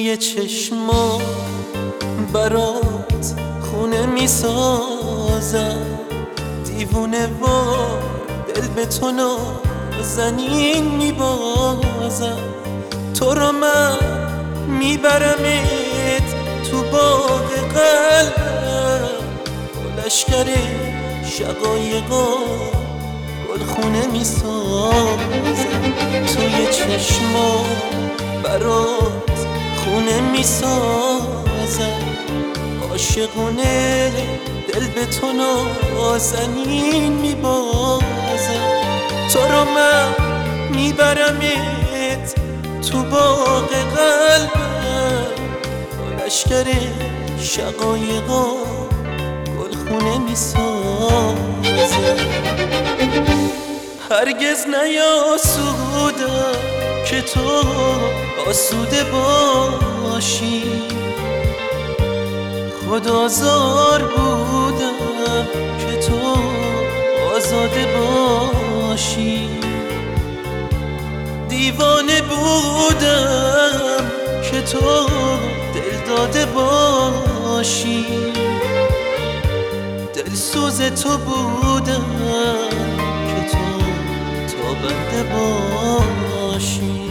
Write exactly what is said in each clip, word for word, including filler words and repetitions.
توی چشما برات خونه میسازم، دیوونه وار دل به تو نازنین میبازم. تو رو من میبرمت تو باغ قلبم، با لشکر شقایقا گلخونه میسازم. توی چشما برات خونه میسازم، عاشقونه دل به تو نازنین میبازم. تو رو من میبرمت تو باغ قلبم، با لشکر شقایقا گلخونه میسازم. هرگز نیاسودم که تو آسوده باشی، خودآزار بودم که تو آزاده باشی. دیوانه بودم که تو دل داده باشی، دلسوز تو بودم که تو تابنده باشی.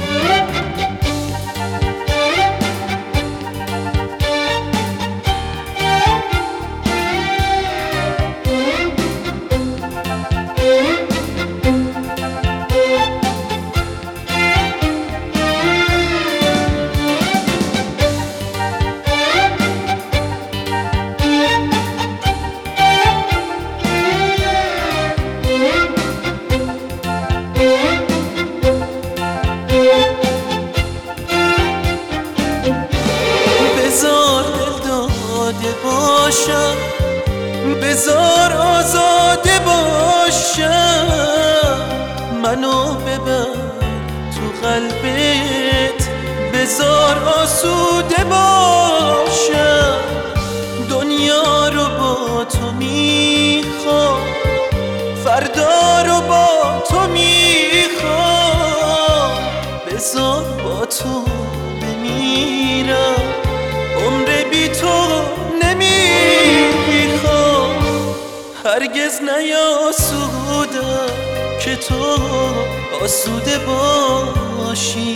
بذار دل داده باشم، بذار آزاده باشم، منو ببر تو قلبت، بذار آسوده باشم. دنیا رو با تو میخوام، فردا رو با تو میخوام، بذار با تو بمیرم، عمر بی تو نمیخوام. هرگز نیاسودم که تو آسوده باشی،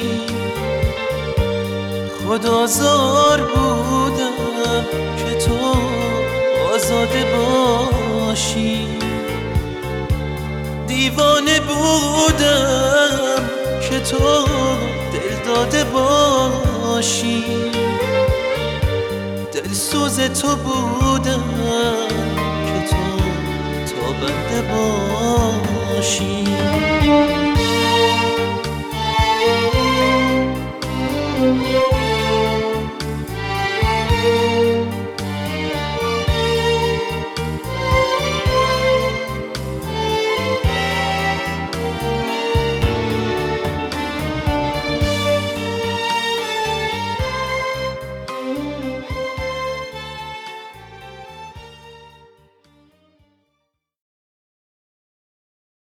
خودآزار بودم که تو آزاده باشی. دیوانه بودم که تو دل داده باشی، دلسوز تو بودم که تو تابنده باشی.